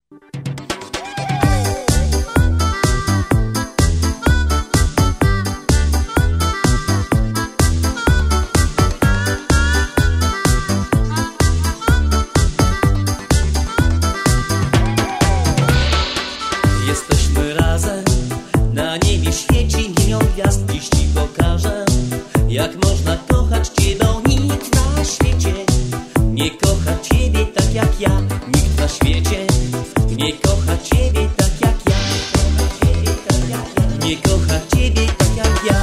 Jesteśmy razem, na niebie świeci milion gwiazd. Dziś ci pokażę, jak można kochać cię, bo nikt na świecie nie kocha ciebie tak jak ja. Nikt na świecie nie kocha ciebie tak jak ja. Nie kocha ciebie tak jak ja.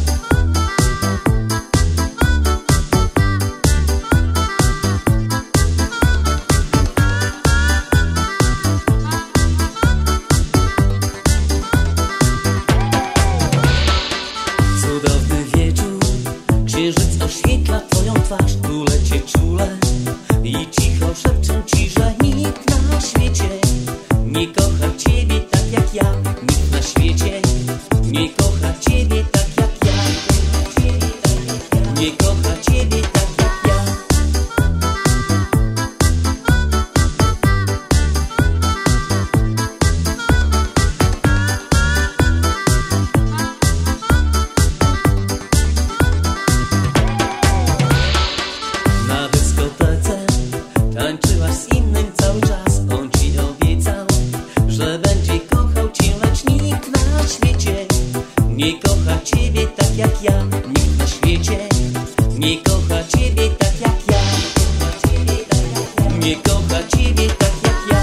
Cudowny wieczór, księżyc oświetla twoją twarz. Tule cię czule i cicho szepczę ci, że nikt na świecie nie kocha ciebie tak jak ja. Nikt na świecie nie kocha ciebie tak jak ja. Nie kocha ciebie tak jak ja. Na dyskotece tańczyłaś z innym cały czas. On ci obiecał, że będzie kochał cię, lecz nikt na świecie nie kocha ciebie tak jak ja. Nikt na świecie nie kocha ciebie tak jak ja. Nie kocha ciebie tak jak ja.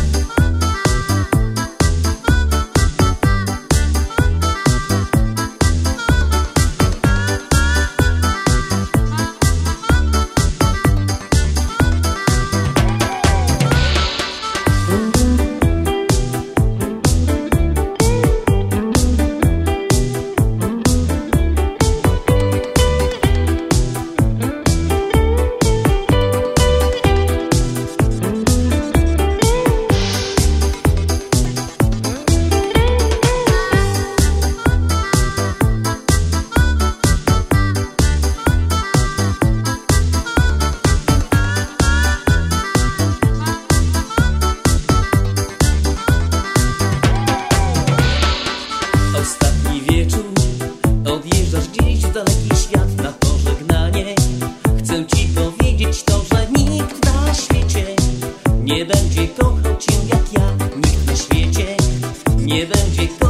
Ostatni wieczór, odjeżdżasz gdzieś w daleki świat. Na pożegnanie chcę ci powiedzieć to, że nikt na świecie nie będzie kochał cię jak ja. Nikt na świecie nie będzie kochał